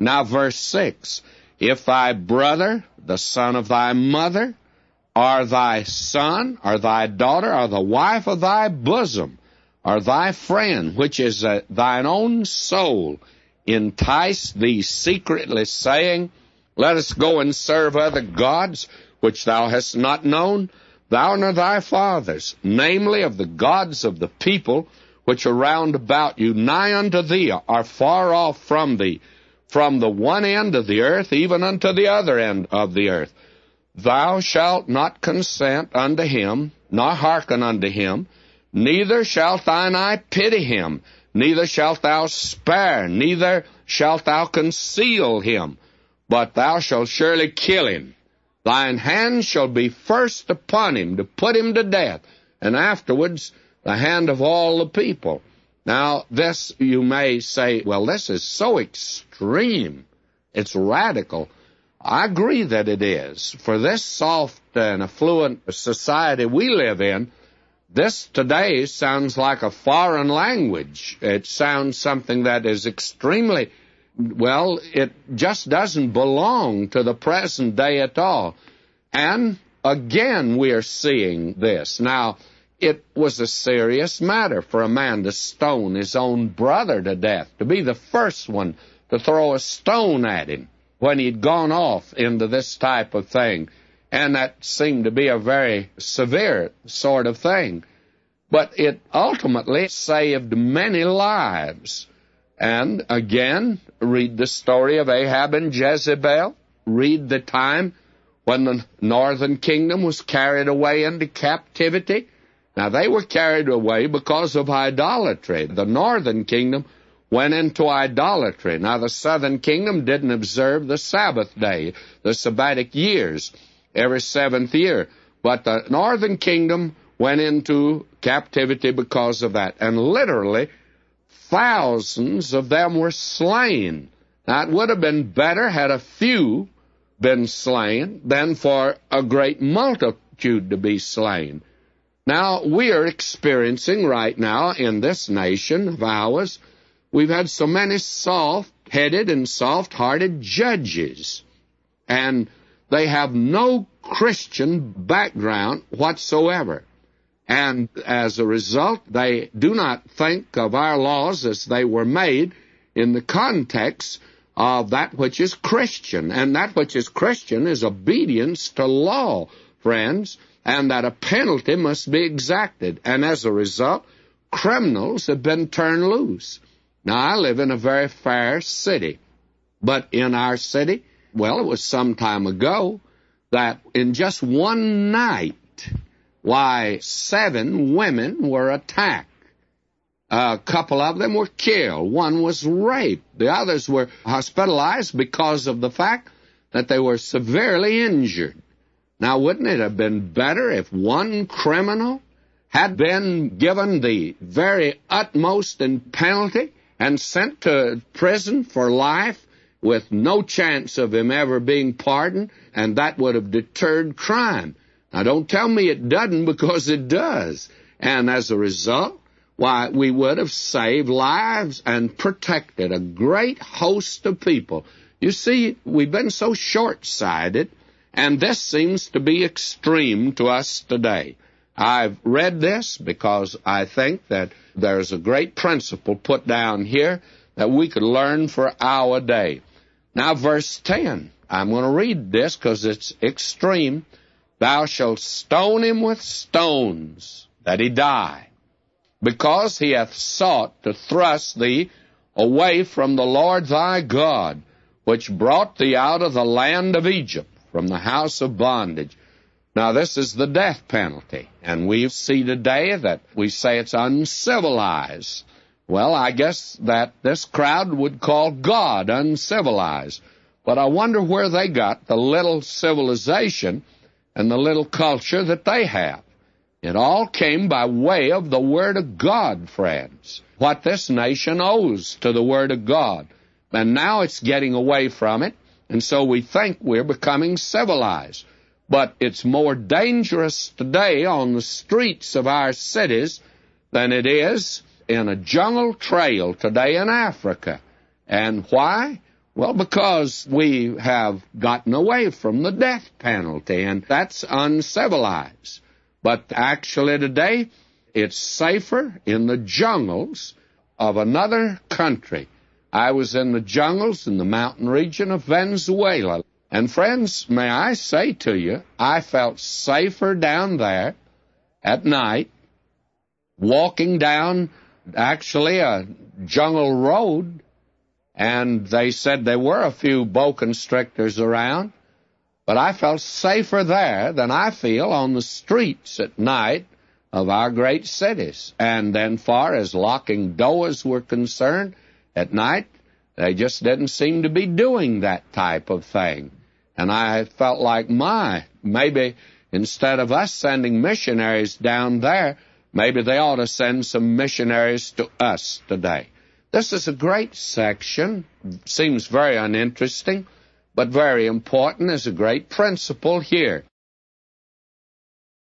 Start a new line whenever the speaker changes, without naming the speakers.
Now verse 6, if thy brother, the son of thy mother, or thy son, or thy daughter, or the wife of thy bosom, or thy friend, which is thine own soul, entice thee secretly, saying, let us go and serve other gods, which thou hast not known, thou nor thy fathers, namely of the gods of the people, which are round about you, nigh unto thee, are far off from thee, from the one end of the earth even unto the other end of the earth. Thou shalt not consent unto him, nor hearken unto him, neither shalt thine eye pity him, neither shalt thou spare, neither shalt thou conceal him, but thou shalt surely kill him. Thine hand shall be first upon him, to put him to death, and afterwards the hand of all the people. Now, this you may say, well, this is so extreme. It's radical. I agree that it is. For this soft and affluent society we live in, this today sounds like a foreign language. It sounds something that is extremely, well, it just doesn't belong to the present day at all. And again, we are seeing this. Now, it was a serious matter for a man to stone his own brother to death, to be the first one to throw a stone at him when he'd gone off into this type of thing. And that seemed to be a very severe sort of thing. But it ultimately saved many lives. And again, read the story of Ahab and Jezebel. Read the time when the northern kingdom was carried away into captivity. Now, they were carried away because of idolatry. The northern kingdom went into idolatry. Now, the southern kingdom didn't observe the Sabbath day, the sabbatic years, every seventh year. But the northern kingdom went into captivity because of that. And literally, thousands of them were slain. Now, it would have been better had a few been slain than for a great multitude to be slain. Now, we are experiencing right now in this nation of ours, we've had so many soft-headed and soft-hearted judges, and they have no Christian background whatsoever. And as a result, they do not think of our laws as they were made in the context of that which is Christian. And that which is Christian is obedience to law, friends, and that a penalty must be exacted. And as a result, criminals have been turned loose. Now, I live in a very fair city, but in our city, well, it was some time ago that in just one night, 7 women were attacked. A couple of them were killed. One was raped. The others were hospitalized because of the fact that they were severely injured. Now, wouldn't it have been better if one criminal had been given the very utmost in penalty and sent to prison for life with no chance of him ever being pardoned, and that would have deterred crime? Now, don't tell me it doesn't, because it does. And as a result, why, we would have saved lives and protected a great host of people. You see, we've been so short-sighted, and this seems to be extreme to us today. I've read this because I think that there's a great principle put down here that we could learn for our day. Now, verse 10. I'm going to read this because it's extreme. Thou shalt stone him with stones, that he die, because he hath sought to thrust thee away from the Lord thy God, which brought thee out of the land of Egypt, from the house of bondage. Now, this is the death penalty, and we see today that we say it's uncivilized. Well, I guess that this crowd would call God uncivilized, but I wonder where they got the little civilization and the little culture that they have. It all came by way of the Word of God, friends, what this nation owes to the Word of God. And now it's getting away from it, and so we think we're becoming civilized. But it's more dangerous today on the streets of our cities than it is in a jungle trail today in Africa. And why? Well, because we have gotten away from the death penalty, and that's uncivilized. But actually today, it's safer in the jungles of another country. I was in the jungles in the mountain region of Venezuela. And friends, may I say to you, I felt safer down there at night, walking down actually a jungle road, and they said there were a few boa constrictors around, but I felt safer there than I feel on the streets at night of our great cities. And then far as locking doors were concerned, at night, they just didn't seem to be doing that type of thing. And I felt like, maybe instead of us sending missionaries down there, maybe they ought to send some missionaries to us today. This is a great section. Seems very uninteresting, but very important. There's a great principle here.